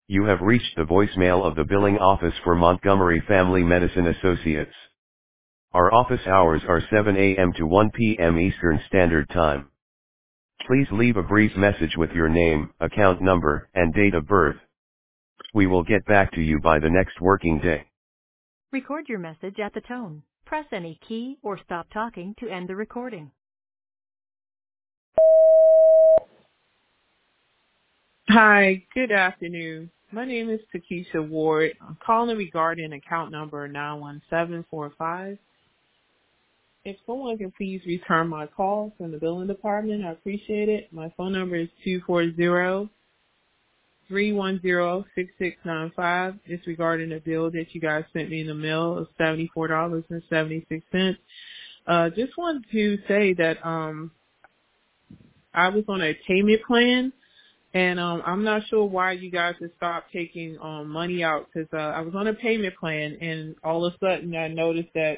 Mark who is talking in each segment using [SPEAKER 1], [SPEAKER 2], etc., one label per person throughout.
[SPEAKER 1] You have reached the voicemail of the billing office for Montgomery Family Medicine Associates. Our office hours are 7 a.m. to 1 p.m. Eastern Standard Time. Please leave a brief message with your name, account number, and date of birth. We will get back to you by the next working day.
[SPEAKER 2] Record your message at the tone. Press any key or stop talking to end the recording.
[SPEAKER 3] Hi, good afternoon. My name is Takesha Ward. I'm calling regarding account number 91745. If someone can please return my call from the billing department, I appreciate it. My phone number is 240-310-6695. It's regarding a bill that you guys sent me in the mail of $74.76. Just wanted to say that I was on a payment plan. And I'm not sure why you guys have stopped taking money out, because I was on a payment plan, and all of a sudden I noticed that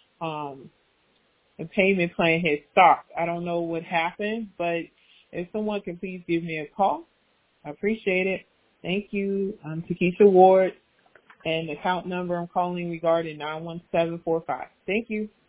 [SPEAKER 3] the payment plan had stopped. I don't know what happened, but if someone can please give me a call, I appreciate it. Thank you. I'm Takesha Ward, and the account number I'm calling regarding 91745. Thank you.